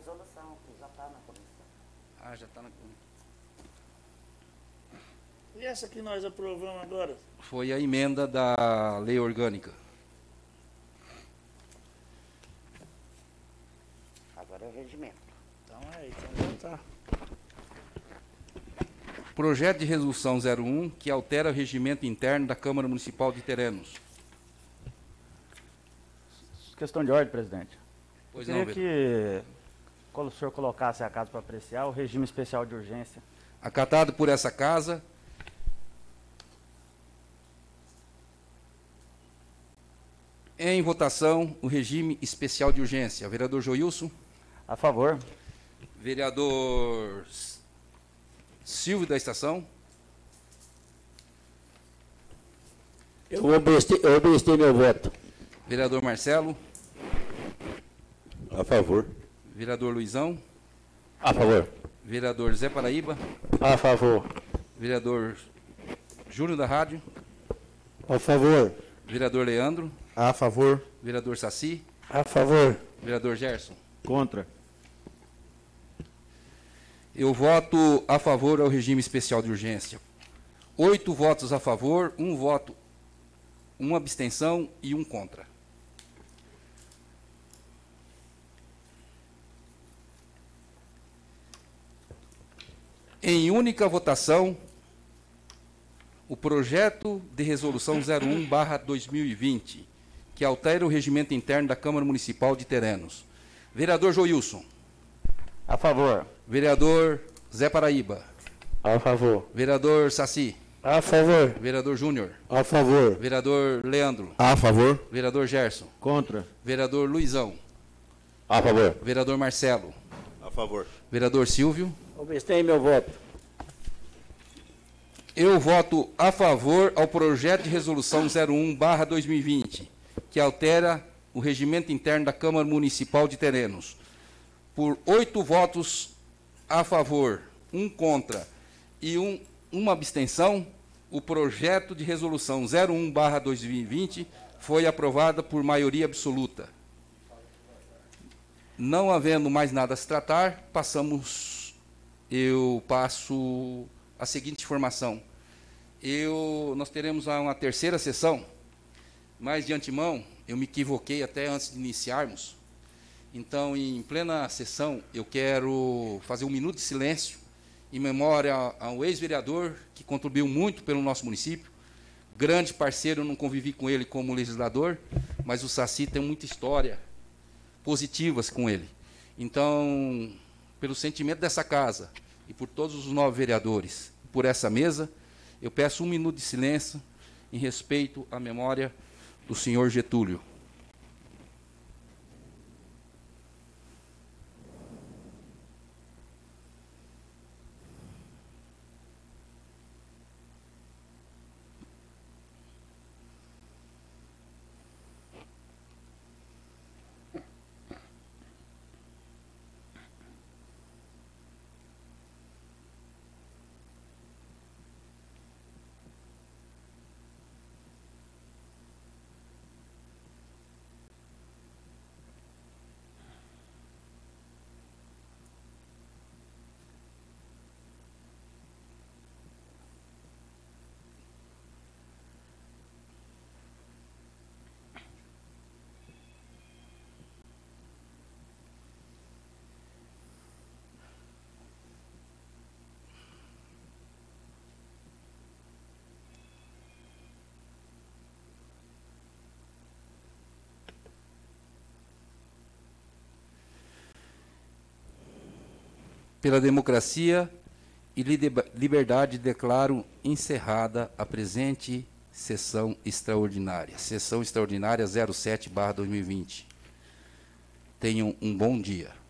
resolução, que já está na comissão. Ah, já está na... E essa que nós aprovamos agora? Foi a emenda da lei orgânica. Agora é o regimento. Então já tá. Projeto de resolução 01, que altera o regimento interno da Câmara Municipal de Terenos. Questão de ordem, presidente. Pois Eu não, queria que o senhor colocasse a casa para apreciar o regime especial de urgência. Acatado por essa casa. Em votação, o regime especial de urgência. Vereador Joilson. A favor. Vereador Silvio da Estação. Eu obstei meu voto. Vereador Marcelo. A favor. Vereador Luizão. A favor. Vereador Zé Paraíba. A favor. Vereador Júnior da Rádio. A favor. Vereador Leandro. A favor. Vereador Saci. A favor. Vereador Gerson. Contra. Eu voto a favor ao regime especial de urgência. 8 votos a favor, 1 voto, 1 abstenção e 1 contra. Em única votação, o projeto de resolução 01/2020, que altera o regimento interno da Câmara Municipal de Terenos. Vereador Joilson. A favor. Vereador Zé Paraíba. A favor. Vereador Saci. A favor. Vereador Júnior. A favor. Vereador Leandro. A favor. Vereador Gerson. Contra. Vereador Luizão. A favor. Vereador Marcelo. A favor. Vereador Silvio. Obstei meu voto. Eu voto a favor ao projeto de resolução 01/2020, que altera o regimento interno da Câmara Municipal de Terenos. Por 8 votos a favor, 1 contra e uma abstenção, o projeto de resolução 01/2020 foi aprovado por maioria absoluta. Não havendo mais nada a se tratar, eu passo a seguinte informação. Nós teremos uma terceira sessão, mas de antemão, eu me equivoquei até antes de iniciarmos. Então, em plena sessão, eu quero fazer um minuto de silêncio em memória ao ex-vereador que contribuiu muito pelo nosso município. Grande parceiro, eu não convivi com ele como legislador, mas o Saci tem muita história positivas com ele. Então, pelo sentimento dessa casa e por todos os 9 vereadores, por essa mesa, eu peço um minuto de silêncio em respeito à memória do senhor Getúlio. Pela democracia e liberdade, declaro encerrada a presente sessão extraordinária. Sessão extraordinária 07/2020. Tenham um bom dia.